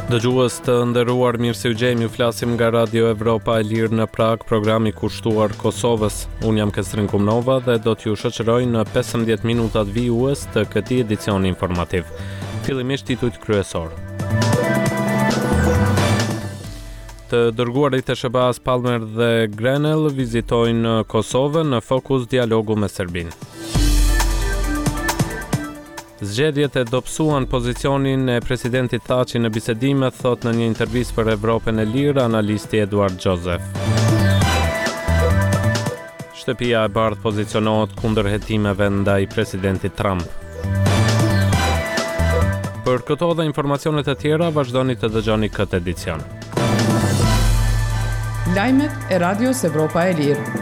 Dëgjues të nderuar, mirë se u gjejmë, ju flasim nga Radio Evropa e Lirë në Prag, programi kushtuar Kosovës. Unë jam Kestrin Kumnova dhe do t'ju shoqëroj në 15 minutat vijues të këtij edicioni informativ. Fillimisht titujt kryesor. Të dërguarit e SBA-s Palmer dhe Grenell vizitojnë Kosovën në fokus dialogu me Serbinë. Zgjedhjet e dobësuan pozicionin e presidentit Thaçi në bisedime, thot në një intervistë për Evropën e Lirë analisti Eduard Joseph. Shtëpia e Bardhë pozicionohet kundër hetimeve ndaj presidentit Trump. Për këto dhe informacionet e tjera, vazhdoni të dëgjoni këtë edicion. Lajmet e Radios Evropa e Lirë.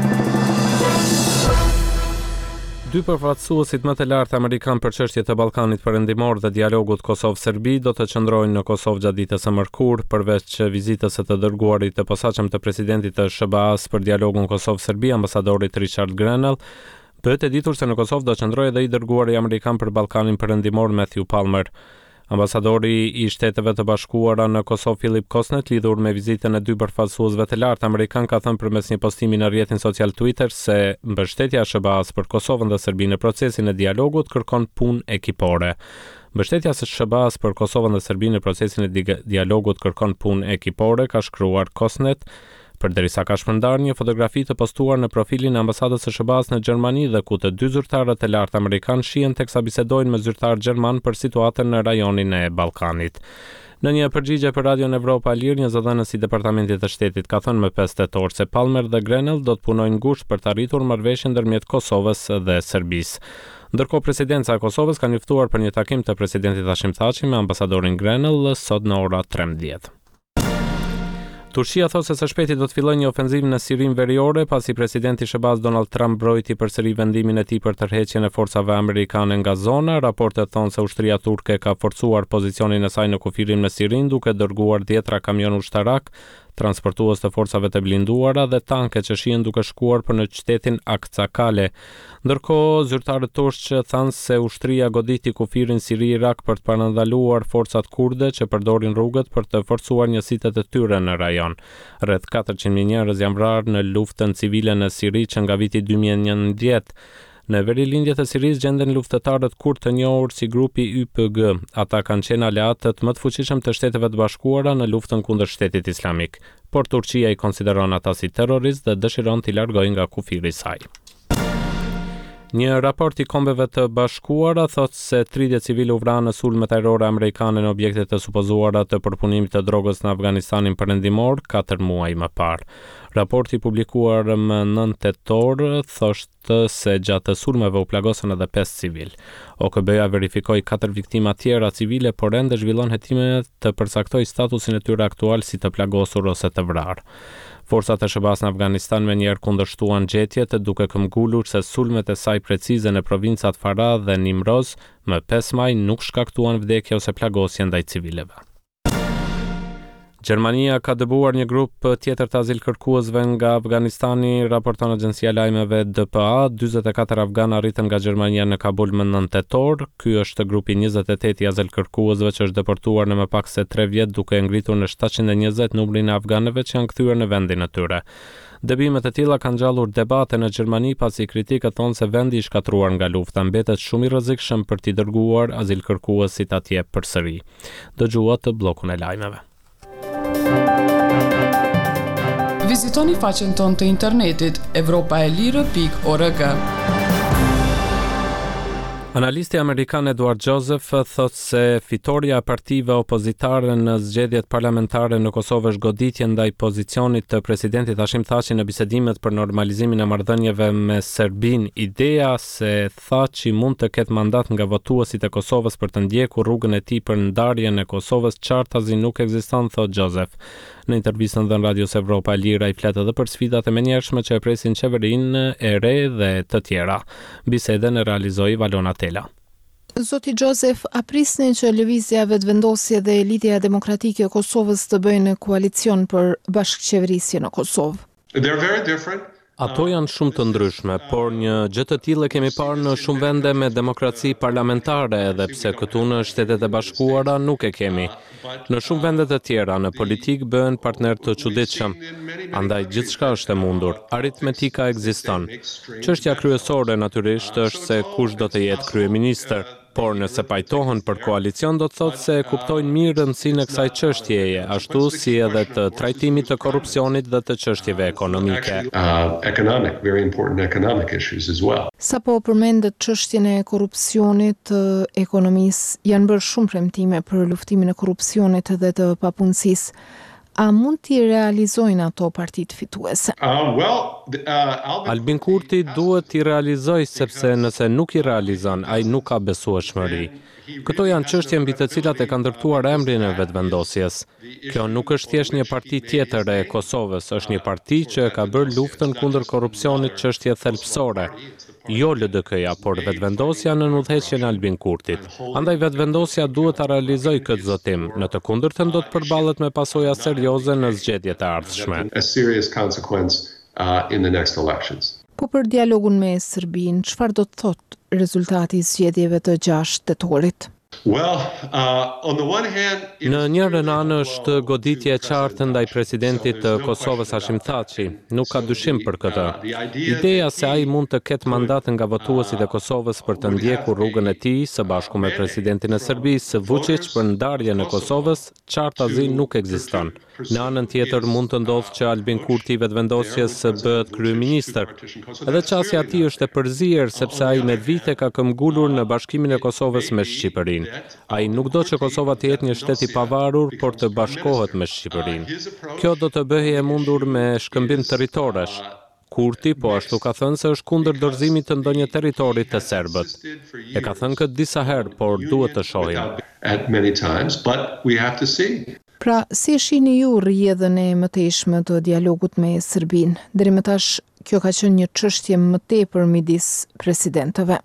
Dy përfaqësuesit më të lartë amerikan për çështjet e Ballkanit Perëndimor dhe dialogut Kosovë-Serbi do të qëndrojnë në Kosovë gjatë ditës së mërkurë, përveç vizitës së të dërguarit të posaçëm të presidentit të SBA-s për dialogun Kosovë-Serbi, ambasadorit Richard Grenell. Bëhet e ditur se në Kosovë do qëndrojë edhe i dërguari amerikan për Ballkanin Perëndimor Matthew Palmer. Ambasadori i Shteteve të Bashkuara në Kosovë Philip Kosnet, lidhur me vizitën e dy përfaqësuesve të lartë amerikan, ka thënë përmes një postimi në rrjetin social Twitter se mbështetja e SBA-s për Kosovën dhe Serbinë në procesin e dialogut kërkon punë ekipore. Mbështetja së SBA-s për Kosovën dhe Serbinë në procesin e dialogut kërkon punë ekipore, ka shkruar Kosnet, përderisa ka shpërndarë një fotografi të postuar në profilin e ambasadës së SBA-s në Gjermani dhe ku të dy zyrtarët e lartë amerikan shihen teksa bisedojnë me zyrtar gjerman për situatën në rajonin e Ballkanit. Në një përgjigje për Radio Evropa e Lirë, një zëdhënës i Departamentit të Shtetit ka thënë më 5 tetor se Palmer dhe Grenell do të punojnë ngushtë për të arritur marrëveshje ndërmjet Kosovës dhe Serbisë. Ndërkohë, presidenca e Kosovës ka njoftuar për një takim të presidentit Hashim Thaçi me ambasadorin Grenell sot në ora 13. Turqia thot se së shpejti do të fillojë një ofenzivë në Sirinë veriore pasi presidenti i SBA-s Donald Trump mbrojti përsëri vendimin e tij për tërheqjen e forcave amerikane nga zona. Raportet thonë se ushtria turke ka forcuar pozicionin e saj në kufirin me Sirinë duke dërguar 10 kamion ushtarak, transportues të forcave të blinduara dhe tanke që shihen duke shkuar për në qytetin Akçakale. Ndërkohë, zyrtarët turqë thanë se ushtria goditi kufirin Siri-Irak për të parandaluar forcat kurde që përdorin rrugët për të forcuar njësitë të tyre në rajon. Rreth 400.000 njerëz janë vrarë në luftën civile në Siri që nga viti 2011. Në verilindjet e Sirisë gjenden luftëtarët kurd të njohur si grupi YPG. Ata kanë qenë aleatët më të fuqishëm të Shteteve të Bashkuara në luftën kundër Shtetit Islamik, por Turqia i konsideron ata si terroristë dhe dëshiron t'i largojë nga kufiri i saj. Një raport i Kombeve të Bashkuara thot se 30 civilë u vranë në sulmet ajrore amerikane në objekte të supozuara të përpunimit të drogës në Afganistanin perëndimor 4 muaj më parë. Raporti publikuar më 9 tetor thoshte se gjatë sulmeve u plagosën edhe 5 civil. OKB-ja verifikoi 4 viktima tjera civile, por ende zhvillon hetime të përcaktoj statusin e tyre aktual si të plagosur ose të vrarë. Forcat e SBA-s në Afganistan me njerë kundërshtuan gjetjet duke këmbgulur se sulmet e saj precize në provincat Farah dhe Nimroz më 5 maj nuk shkaktuan vdekje ose plagosje ndaj civileve. Gjermania ka dëbuar një grup tjetër të azilkërkuesve nga Afganistani, raporton agjencia lajmeve DPA. 44 afgan arritën nga Gjermania në Kabul më 9 tetor. Ky është grupi 28 i azilkërkuesve që është deportuar në më pak se 3 vjet duke ngritur në 720 numrin e afganëve që janë kthyer në vendin e tyre. Dëbimet e tilla kanë ngjallur debate në Gjermani pasi kritikët thonë se vendi i shkatruar nga lufta mbetet shumë i rrezikshëm për t'i dërguar azilkërkuesit atje përsëri. Dëgjuat bllokun e lajmeve. Vizitoni faqen tonë të internetit evropaelire.org. Analisti amerikan Eduard Joseph thot se fitoria e partive opozitare në zgjedhjet parlamentare në Kosovë është goditje ndaj pozicionit të presidentit Hashim Thaçi në bisedimet për normalizimin e marrëdhënieve me Serbinë. Ideja se Thaçi mund të ketë mandat nga votuesit e Kosovës për të ndjekur rrugën e tij për ndarjen e Kosovës qartazi nuk ekziston, thot Joseph. Në intervistën dhënë Radios Evropa e Lirë ai flet edhe për sfidat e menjëhershme që e presin qeverinë e re dhe të tjera. Bisedën e realizoi Valona Tela. Zoti Joseph, a prisni që lëvizja vetëvendosje dhe Lidhja Demokratike e Kosovës të bëjnë koalicion për bashkëqeverisje në Kosovë? They're very different. Ato janë shumë të ndryshme, por një gjë të tillë kemi parë në shumë vende me demokraci parlamentare, edhe pse këtu në Shtetet e Bashkuara nuk e kemi. Në shumë vende të tjera në politik bëhen partner të çuditshëm. Andaj gjithçka është e mundur. Aritmetika ekziston. Çështja kryesore natyrisht është se kush do të jetë kryeministër. Por nëse pajtohen për koalicion do të thotë se kuptojnë mirë rëndësinë e kësaj çështjeje, ashtu si edhe të trajtimit të korrupsionit dhe të çështjeve ekonomike. Very important economic issues as well. Sapo përmendet çështjen e korrupsionit, të ekonomisë, janë bërë shumë premtime për luftimin e korrupsionit dhe të papunësisë. A mund t'i realizojnë ato partitë fituese? Albin Kurti duhet t'i realizojë sepse nëse nuk i realizon, ai nuk ka besueshmëri. Këto janë çështje mbi të cilat e ka ndërtuar emrin e vetëvendosjes. Kjo nuk është thjesht një parti tjetër e Kosovës, është një parti që ka bërë luftën kundër korrupsionit çështje thelbësore. Jo LDK-ja, por vetëvendosja në udhëheqjen e Albin Kurtit. Andaj vetëvendosja duhet ta realizojë këtë zotim, në të kundërtën do të përballet me pasoja serioze në zgjedhjet e ardhshme. A serious consequence in the next elections. Po për dialogun me Serbinë, çfarë do të thotë rezultati i zgjedhjeve të 6 tetorit? On the one hand, Në njërën anë është goditje e qartë ndaj presidentit të Kosovës Hashim Thaçi, nuk ka dyshim për këtë. Ideja se ai mund të ketë mandat nga votuesit e Kosovës për të ndjekur rrugën e tij së bashku me presidentin e Serbisë Vučić për ndarjen e Kosovës, qartazi nuk ekziston. Në anën tjetër mund të ndodhë që Albin Kurti i vetëvendosjes bëhet kryeministër. Edhe qasja e tij është e përzier sepse ai me vite ka këmbgulur në bashkimin e Kosovës me Shqipërinë. Ai nuk do që Kosova të jetë një shtet i pavarur, por të bashkohet me Shqipërinë. Kjo do të bëhej e mundur me shkëmbim territoresh. Kurti po ashtu ka thënë se është kundër dorëzimit të ndonjë territori të serbët. E ka thënë këtë disa herë, por duhet të shohim. Pra, si e shihni ju rrjedhën e mëtejshme të dialogut me Serbinë? Deri më tash, kjo ka qenë një çështje më tepër midis presidentëve.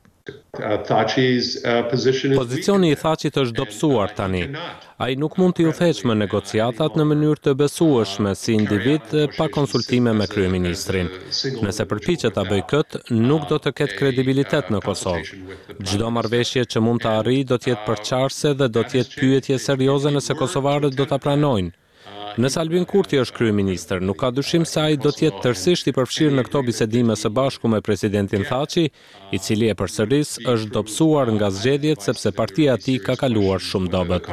Pozicioni i Thaçit është dobësuar tani. Ai nuk mund t'i udhëheqë më negociatat në mënyrë të besueshme si individ pa konsultime me kryeministrin. Nëse përpiqet ta bëjë këtë, nuk do të ketë kredibilitet në Kosovë. Çdo marrëveshje që mund të arrijë do të jetë përçarse dhe do të jetë pyetje serioze nëse kosovarët do ta pranojnë. Nëse Albin Kurti është kryeministër, nuk ka dyshim se ai do të jetë tërësisht i përfshirë në këto bisedime së bashku me presidentin Thaçi, i cili e përsëris është dobësuar nga zgjedhjet sepse partia e tij ka kaluar shumë dobët.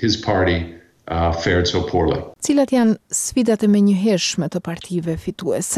Cilat janë sfidat e menjëhershme të partive fituese?